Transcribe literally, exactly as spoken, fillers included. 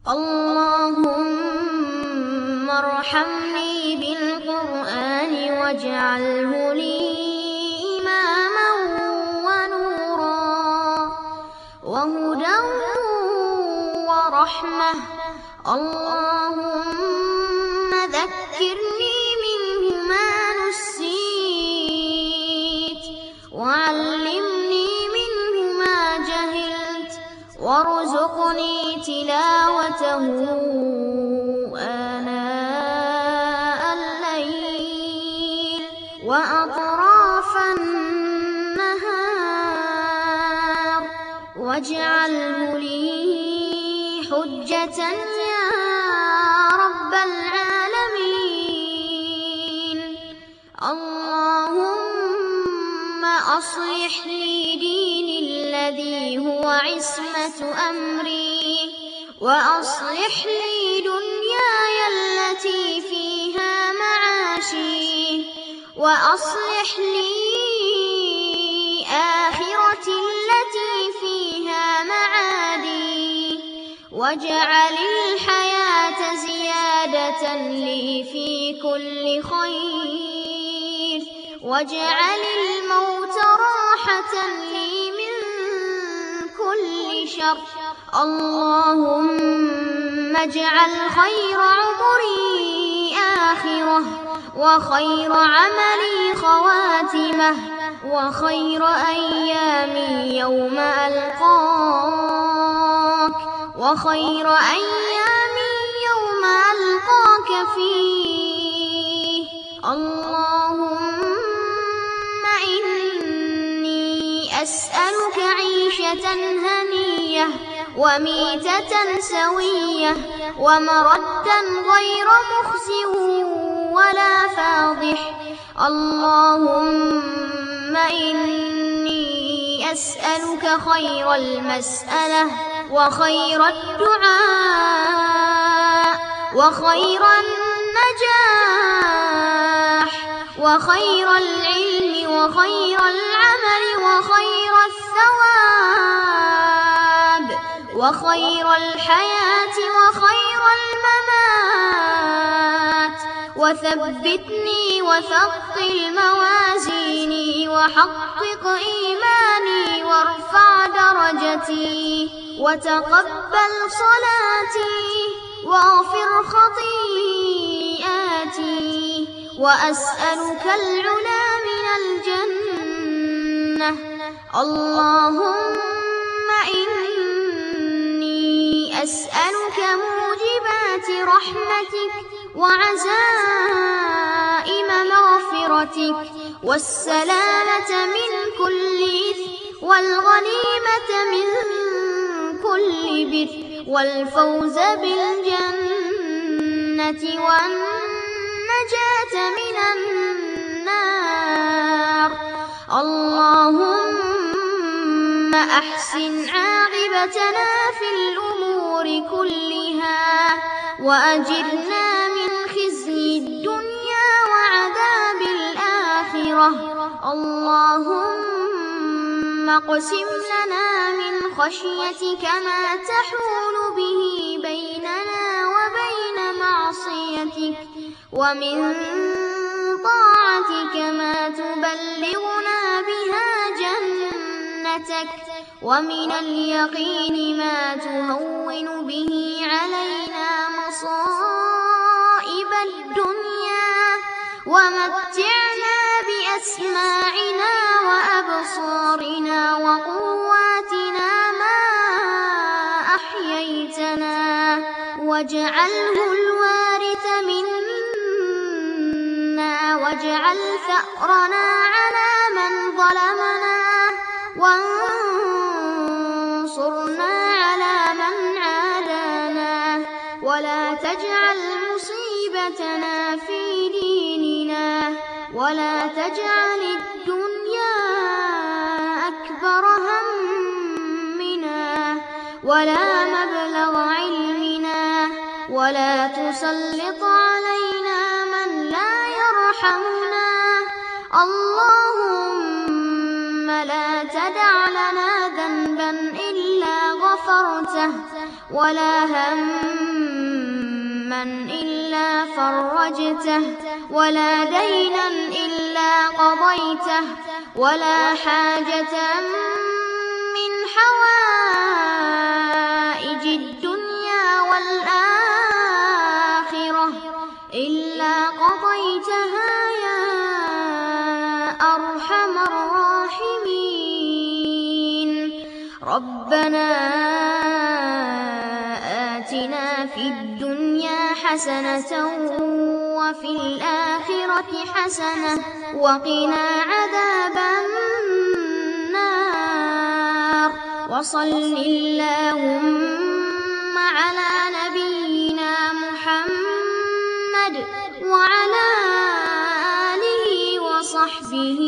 اللهم ارحمني بالقرآن واجعله لي إماما ونورا وهدى ورحمة. اللهم ذكرني منه ما نسيت وعلمني منه ما جهلت وارزقني تلاوته آناء الليل وأطراف النهار واجعله لي حجة يا رب العالمين. اللهم أصلح لي ديني الذي هو عصمة أمري وأصلح لي دنياي التي فيها معاشي وأصلح لي آخرتي التي فيها معادي واجعل الحياة زيادة لي في كل خير واجعل الموت راحة لي من كل شر. اللهم اجعل خير عمري آخرة وخير عملي خواتمة وخير أيامي يوم ألقاك وخير أيامي يوم ألقاك فيه. اللهم إني أسألك عيشة هنية وميتة سوية ومردا غير مخزٍ ولا فاضح. اللهم إني أسألك خير المسألة وخير الدعاء وخير النجاح وخير العلم وخير العمل وخير الثواب وخير الحياة وخير الممات. وثبتني وثقل موازيني وحقق إيماني وارفع درجتي وتقبل صلاتي واغفر خطيئاتي وأسألك العلا من الجنة. اللهم إني أسألك موجبات رحمتك وعزائم مغفرتك والسلامة من كل إثم والغنيمة من كل بر والفوز بالجنة والنجاة من النار. اللهم أحسن عاقبتنا في الأمور كلها وأجرنا من خزي الدنيا وعذاب الآخرة. اللهم اقسم لنا من خشيتك ما تحول به بيننا وبين معصيتك ومن طاعتك ما تبلغنا بها جنتك ومن اليقين ما تهون به علينا مصائب الدنيا ومتعنا بأسماعنا وأبصارنا وقواتنا ما أحييتنا واجعله الوارث منا واجعل ثأرنا على من ظلمنا وانصرنا على من عادانا ولا تجعل مصيبتنا في ديننا ولا تجعل الدنيا أكبر همنا ولا مبلغ علمنا ولا تسلط علينا من لا يرحمنا. اللهم لا تدع لنا ذنبا إلا غفرته غفرته ولا هما إلا فرجته ولا دينا إلا قضيته ولا حاجة من حوائج الدنيا والآخرة إلا قضيتها يا أرحم الراحمين. ربنا آتنا في الدنيا حسنة وفي الآخرة حسنة وقنا عذاب النار. وصل اللهم على نبينا محمد وعلى آله وصحبه